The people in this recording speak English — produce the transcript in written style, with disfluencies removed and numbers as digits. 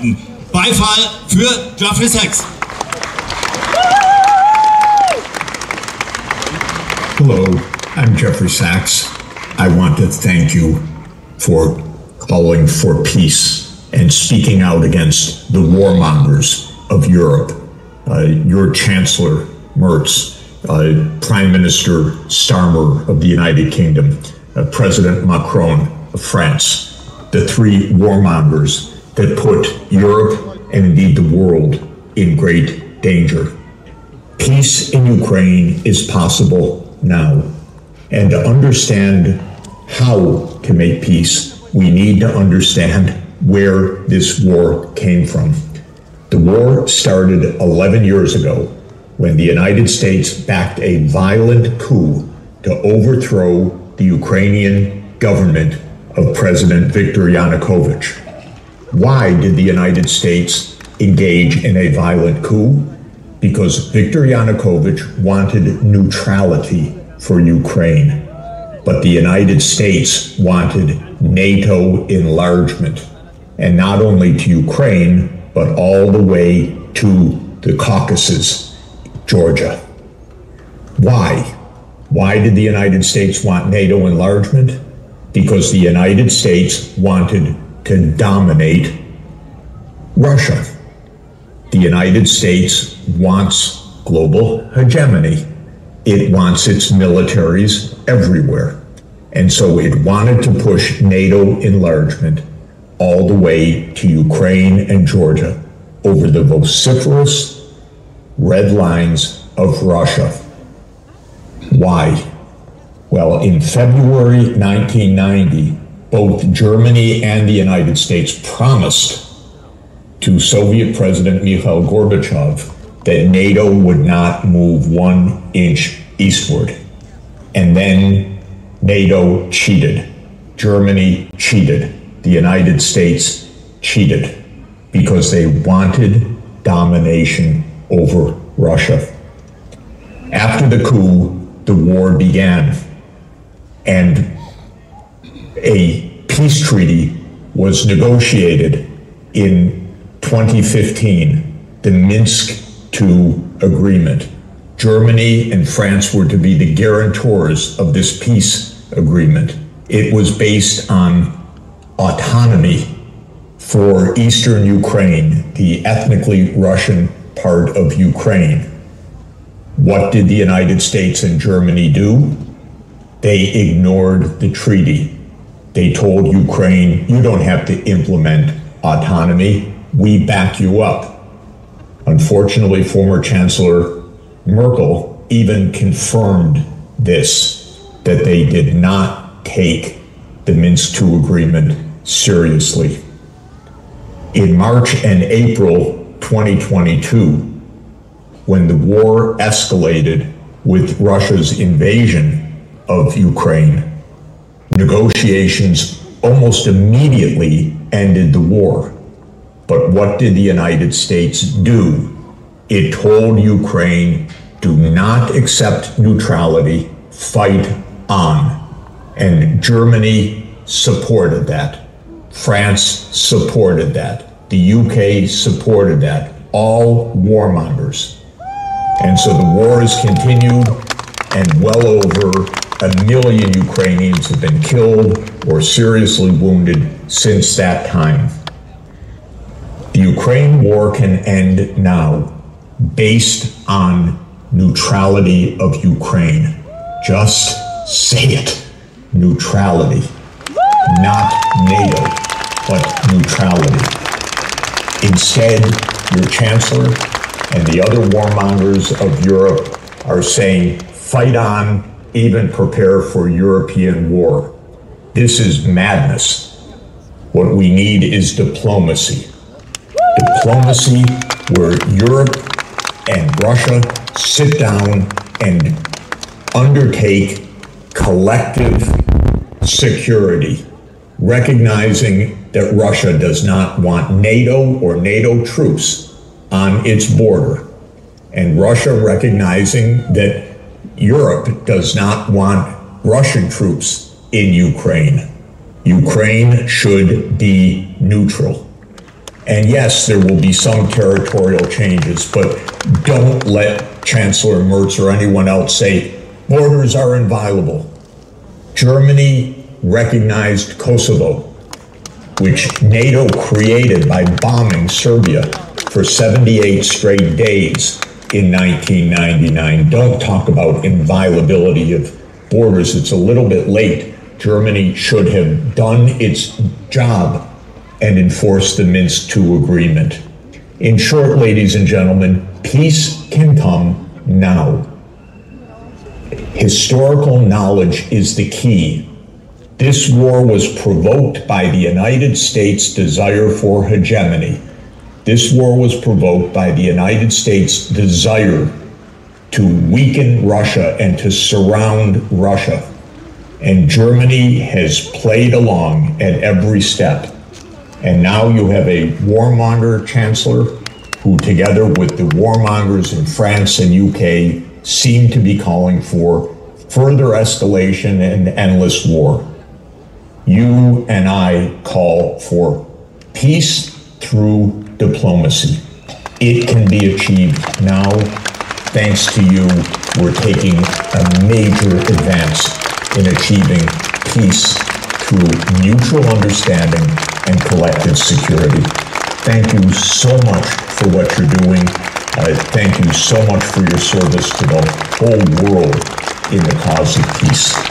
finden. Beifall für Jeffrey Sachs. Hello, I'm Jeffrey Sachs. I want to thank you for calling for peace and speaking out against the warmongers of Europe. Your Chancellor, Merz, Prime Minister Starmer of the United Kingdom, President Macron of France, the three warmongers that put Europe and indeed the world in great danger. Peace in Ukraine is possible now. And to understand how to make peace, we need to understand where this war came from. The war started 11 years ago when the United States backed a violent coup to overthrow the Ukrainian government of President Viktor Yanukovych. Why did the United States engage in a violent coup? Because Viktor Yanukovych wanted neutrality for Ukraine, but the United States wanted NATO enlargement, and not only to Ukraine, but all the way to the Caucasus, Georgia. Why? Why did the United States want NATO enlargement? Because the United States wanted to dominate Russia. The United States wants global hegemony. It wants its militaries everywhere. And so it wanted to push NATO enlargement all the way to Ukraine and Georgia over the vociferous red lines of Russia. Why? Well, in February 1990, both Germany and the United States promised to Soviet President Mikhail Gorbachev that NATO would not move 1 inch eastward. And then NATO cheated. Germany cheated. The United States cheated because they wanted domination over Russia. After the coup, the war began, and a peace treaty was negotiated in 2015, the Minsk II agreement. Germany and France were to be the guarantors of this peace agreement. It was based on autonomy for eastern Ukraine, the ethnically Russian part of Ukraine. What did the United States and Germany do? They ignored the treaty. They told Ukraine, you don't have to implement autonomy. We back you up. Unfortunately, former Chancellor Merkel even confirmed this, that they did not take the Minsk II agreement seriously. In March and April 2022, when the war escalated with Russia's invasion of Ukraine, negotiations almost immediately ended the war. But what did the United States do? It told Ukraine, do not accept neutrality, fight on. And Germany supported that. France supported that. The UK supported that. All warmongers. And so the war has continued, and well over 1 million Ukrainians have been killed or seriously wounded since that time. The Ukraine war can end now based on neutrality of Ukraine. Just say it. Neutrality. Not NATO, but neutrality. Instead, your chancellor and the other warmongers of Europe are saying, fight on, even prepare for European war. This is madness. What we need is diplomacy. Diplomacy where Europe and Russia sit down and undertake collective security, recognizing that Russia does not want NATO or NATO troops on its border, and Russia recognizing that Europe does not want Russian troops in Ukraine. Ukraine should be neutral. And yes, there will be some territorial changes, but don't let Chancellor Merz or anyone else say borders are inviolable. Germany recognized Kosovo, which NATO created by bombing Serbia for 78 straight days in 1999. Don't talk about inviolability of borders. It's a little bit late. Germany should have done its job and enforced the Minsk II agreement. In short, ladies and gentlemen, peace can come now. Historical knowledge is the key. This war was provoked by the United States' desire for hegemony. This war was provoked by the United States' desire to weaken Russia and to surround Russia. And Germany has played along at every step. And now you have a warmonger chancellor who, together with the warmongers in France and UK, seem to be calling for further escalation and endless war. You and I call for peace through diplomacy. It can be achieved now. Thanks to you, we're taking a major advance in achieving peace through mutual understanding and collective security. Thank you so much for what you're doing. Thank you so much for your service to the whole world in the cause of peace.